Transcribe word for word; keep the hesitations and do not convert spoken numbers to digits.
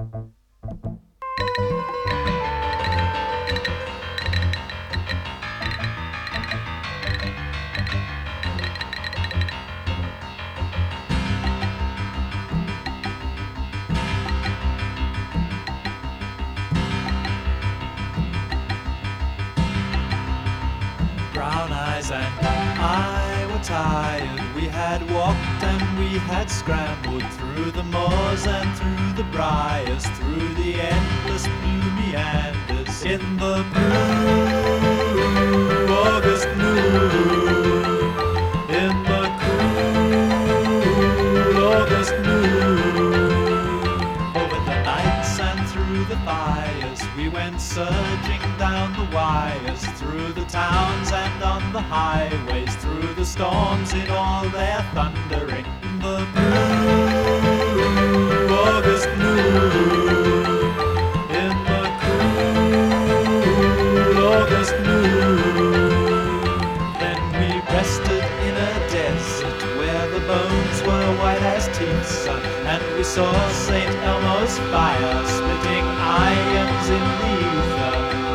Brown eyes and I were tired. We had walked and we had scrambled through the moors and through the briars, through the endless blue meanders in the blue August noon, in the cool August noon. Over the nights and through the fires, we went surging down the wires, through the towns and on the highways, through the storms in all their thundering. The blue August noon, in the cool August noon. Then we rested in a desert where the bones were white as teeth, and we saw Saint Elmo's fire splitting irons in the ether.